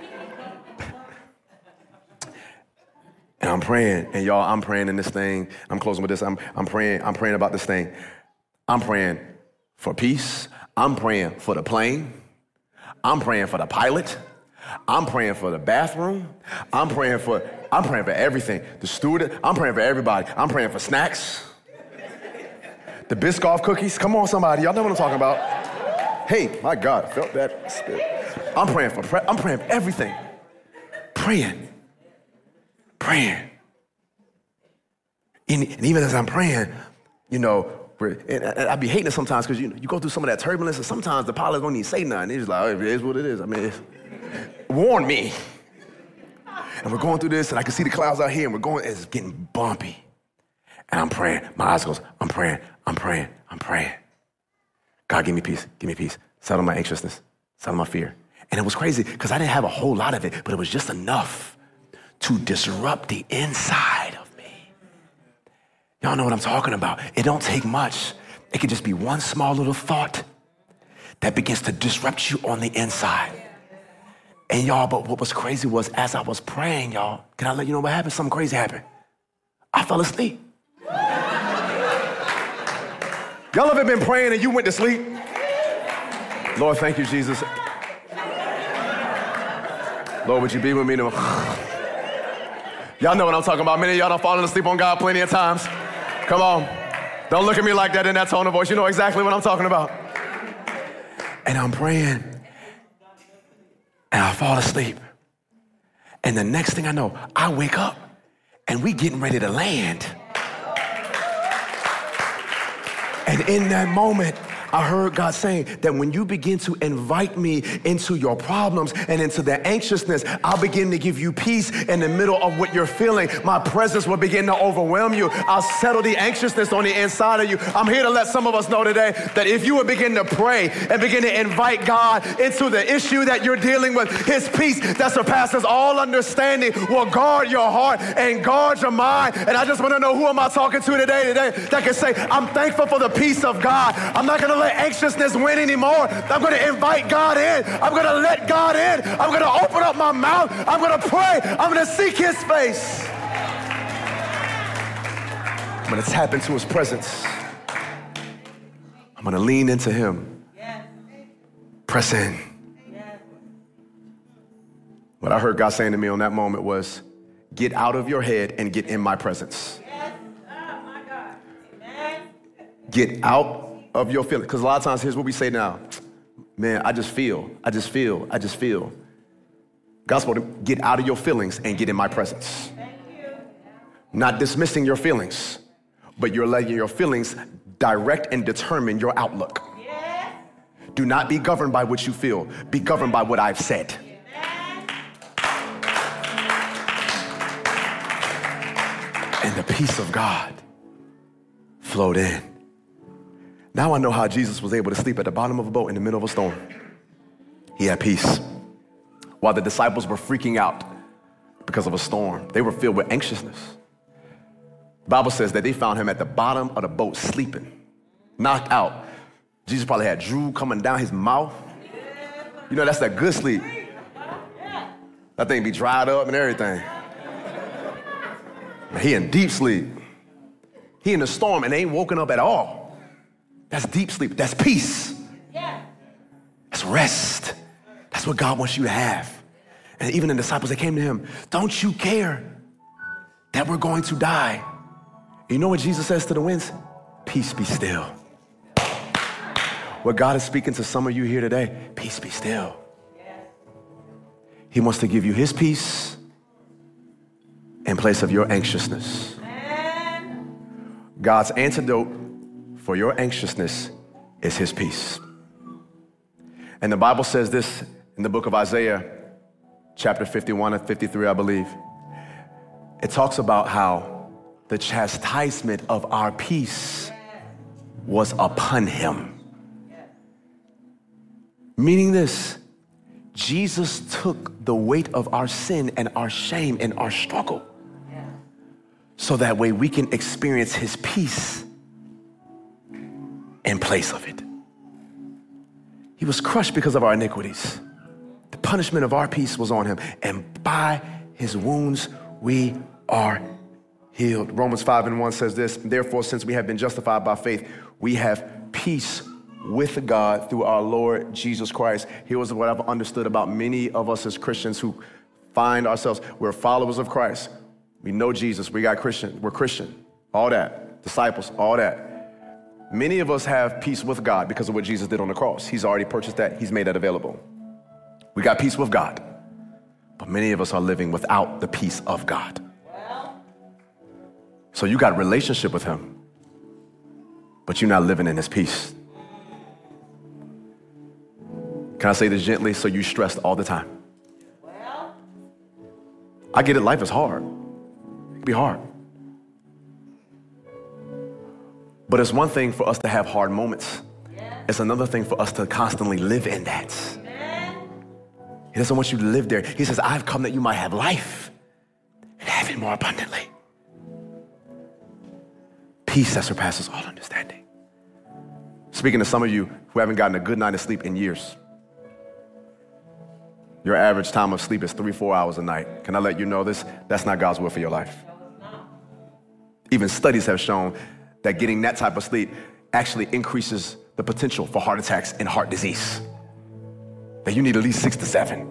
And I'm praying, and y'all, I'm praying in this thing. I'm closing with this. I'm, I'm praying, I'm praying about this thing. I'm praying for peace. I'm praying for the plane. I'm praying for the pilot. I'm praying for the bathroom. I'm praying for, I'm praying for everything. The steward, I'm praying for everybody. I'm praying for snacks. The Biscoff cookies. Come on, somebody. Y'all know what I'm talking about. Hey, my God, I felt that spirit. I'm praying for, I'm praying for everything. Praying. Praying. And, and even as I'm praying, you know, we're, and I'd be hating it sometimes because you know, you go through some of that turbulence, and sometimes the pilot don't even say nothing. He's just like, oh, it is what it is. I mean, it's, warn me. And we're going through this, and I can see the clouds out here, and we're going, it's getting bumpy. And I'm praying. My eyes goes, I'm praying, I'm praying, I'm praying. God, give me peace, give me peace. Settle my anxiousness, settle my fear. And it was crazy because I didn't have a whole lot of it, but it was just enough to disrupt the inside of me. Y'all know what I'm talking about. It don't take much. It could just be one small little thought that begins to disrupt you on the inside. And y'all, but what was crazy was as I was praying, y'all, can I let you know what happened? Something crazy happened. I fell asleep. Y'all ever been praying and you went to sleep? Lord, thank you, Jesus. Lord, would you be with me now? Y'all know what I'm talking about. Many of y'all done fallen asleep on God plenty of times. Come on. Don't look at me like that in that tone of voice. You know exactly what I'm talking about. And I'm praying. And I fall asleep. And the next thing I know, I wake up and we getting ready to land. And in that moment, I heard God saying that when you begin to invite me into your problems and into the anxiousness, I'll begin to give you peace in the middle of what you're feeling. My presence will begin to overwhelm you. I'll settle the anxiousness on the inside of you. I'm here to let some of us know today that if you would begin to pray and begin to invite God into the issue that you're dealing with, his peace that surpasses all understanding will guard your heart and guard your mind. And I just want to know, who am I talking to today, today that can say, I'm thankful for the peace of God. I'm not going to let anxiousness win anymore. I'm going to invite God in. I'm going to let God in. I'm going to open up my mouth. I'm going to pray. I'm going to seek his face. I'm going to tap into his presence. I'm going to lean into him. Press in. What I heard God saying to me on that moment was, get out of your head and get in my presence. Get out of your feelings. Because a lot of times, here's what we say now. Man, I just feel, I just feel, I just feel. God's supposed to get out of your feelings and get in my presence. Thank you. Not dismissing your feelings, but you're letting your feelings direct and determine your outlook. Yes. Do not be governed by what you feel. Be governed by what I've said. Yes. And the peace of God flowed in. Now I know how Jesus was able to sleep at the bottom of a boat in the middle of a storm. He had peace. While the disciples were freaking out because of a storm, they were filled with anxiousness. The Bible says that they found him at the bottom of the boat sleeping, knocked out. Jesus probably had drool coming down his mouth. You know, that's that good sleep. That thing be dried up and everything. He in deep sleep. He in the storm and ain't woken up at all. That's deep sleep. That's peace. Yeah. That's rest. That's what God wants you to have. And even the disciples that came to him, don't you care that we're going to die? You know what Jesus says to the winds? Peace be still. What God is speaking to some of you here today, peace be still. He wants to give you his peace in place of your anxiousness. God's antidote for your anxiousness is his peace. And the Bible says this in the book of Isaiah, chapter fifty-one and fifty-three, I believe. It talks about how the chastisement of our peace was upon him. Meaning this, Jesus took the weight of our sin and our shame and our struggle so that way we can experience his peace in place of it. He was crushed because of our iniquities. The punishment of our peace was on him, and by his wounds we are healed. Romans five and one says this, therefore, since we have been justified by faith, we have peace with God through our Lord Jesus Christ. Here was what I've understood about many of us as Christians who find ourselves, we're followers of Christ. We know Jesus, we got Christian, we're Christian, all that, disciples, all that. Many of us have peace with God because of what Jesus did on the cross. He's already purchased that. He's made that available. We got peace with God. But many of us are living without the peace of God. So you got a relationship with him, but you're not living in his peace. Can I say this gently? So you stressed all the time. I get it, life is hard. It can be hard. But it's one thing for us to have hard moments. It's another thing for us to constantly live in that. He doesn't want you to live there. He says, I've come that you might have life and have it more abundantly. Peace that surpasses all understanding. Speaking to some of you who haven't gotten a good night of sleep in years. Your average time of sleep is three, four hours a night. Can I let you know this? That's not God's will for your life. Even studies have shown that getting that type of sleep actually increases the potential for heart attacks and heart disease. That you need at least six to seven.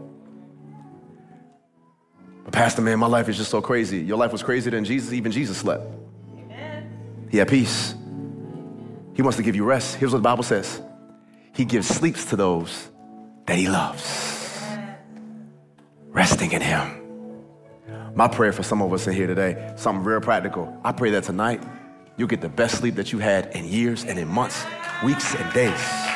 But Pastor, man, my life is just so crazy. Your life was crazier than Jesus. Even Jesus slept. Amen. He had peace. He wants to give you rest. Here's what the Bible says. He gives sleeps to those that he loves. Resting in him. My prayer for some of us in here today, something real practical. I pray that tonight you'll get the best sleep that you had in years and in months, weeks and days.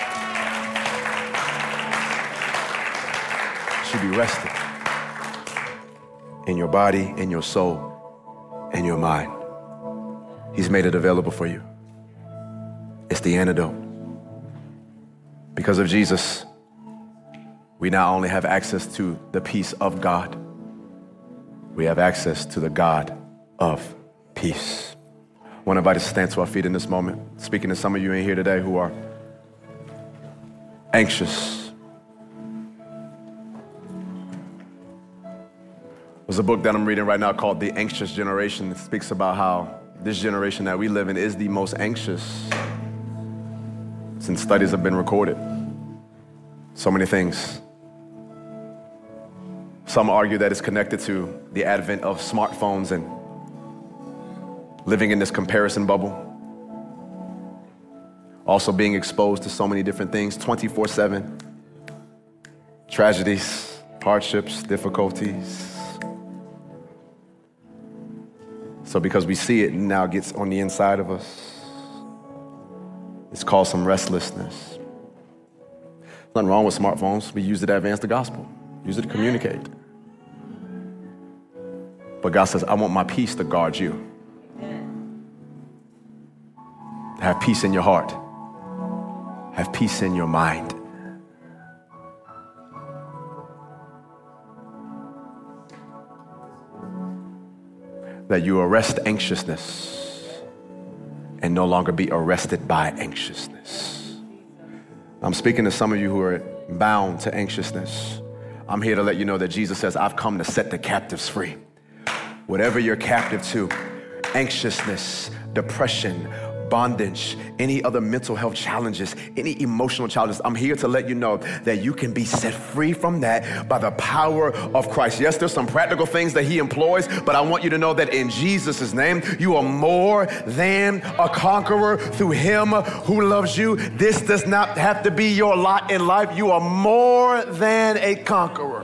You should be rested in your body, in your soul, and your mind. He's made it available for you. It's the antidote. Because of Jesus, we not only have access to the peace of God, we have access to the God of peace. I want everybody to stand to our feet in this moment. Speaking to some of you in here today who are anxious. There's a book that I'm reading right now called The Anxious Generation. It speaks about how this generation that we live in is the most anxious since studies have been recorded. So many things. Some argue that it's connected to the advent of smartphones and living in this comparison bubble. Also being exposed to so many different things, twenty-four seven. Tragedies, hardships, difficulties. So because we see it now it gets on the inside of us, it's caused some restlessness. Nothing wrong with smartphones. We use it to advance the gospel. Use it to communicate. But God says, I want my peace to guard you. Have peace in your heart. Have peace in your mind. That you arrest anxiousness and no longer be arrested by anxiousness. I'm speaking to some of you who are bound to anxiousness. I'm here to let you know that Jesus says, I've come to set the captives free. Whatever you're captive to, anxiousness, depression, bondage, any other mental health challenges, any emotional challenges, I'm here to let you know that you can be set free from that by the power of Christ. Yes, there's some practical things that he employs, but I want you to know that in Jesus' name, you are more than a conqueror through him who loves you. This does not have to be your lot in life. You are more than a conqueror.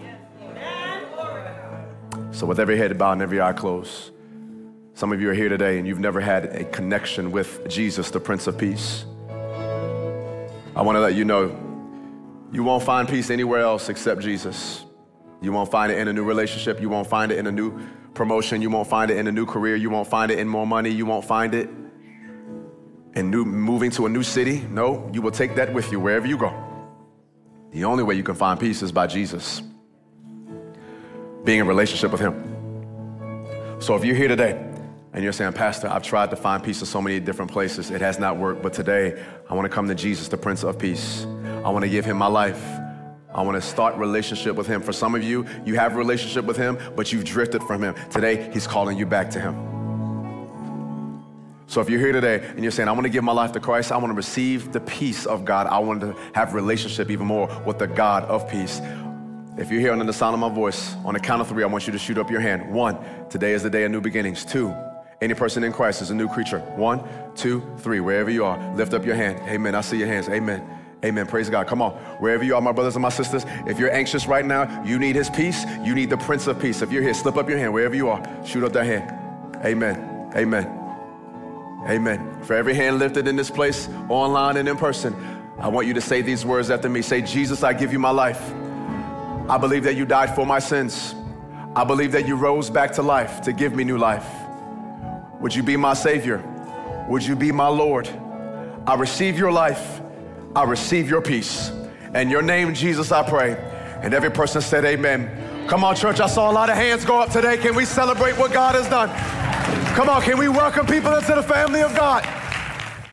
So with every head bowed and every eye closed, some of you are here today and you've never had a connection with Jesus, the Prince of Peace. I want to let you know, you won't find peace anywhere else except Jesus. You won't find it in a new relationship. You won't find it in a new promotion. You won't find it in a new career. You won't find it in more money. You won't find it in new, moving to a new city. No, you will take that with you wherever you go. The only way you can find peace is by Jesus. Being in a relationship with him. So if you're here today, and you're saying, Pastor, I've tried to find peace in so many different places. It has not worked. But today, I want to come to Jesus, the Prince of Peace. I want to give him my life. I want to start relationship with him. For some of you, you have a relationship with him, but you've drifted from him. Today, he's calling you back to him. So if you're here today and you're saying, I want to give my life to Christ, I want to receive the peace of God. I want to have a relationship even more with the God of peace. If you're here under the sound of my voice, on the count of three, I want you to shoot up your hand. One, today is the day of new beginnings. Two, any person in Christ is a new creature. One, two, three, wherever you are, lift up your hand. Amen. I see your hands. Amen. Amen. Praise God. Come on. Wherever you are, my brothers and my sisters, if you're anxious right now, you need his peace. You need the Prince of Peace. If you're here, slip up your hand. Wherever you are, shoot up that hand. Amen. Amen. Amen. For every hand lifted in this place, online and in person, I want you to say these words after me. Say, Jesus, I give you my life. I believe that you died for my sins. I believe that you rose back to life to give me new life. Would you be my Savior? Would you be my Lord? I receive your life. I receive your peace. In your name, Jesus, I pray. And every person said amen. Come on, church, I saw a lot of hands go up today. Can we celebrate what God has done? Come on, can we welcome people into the family of God?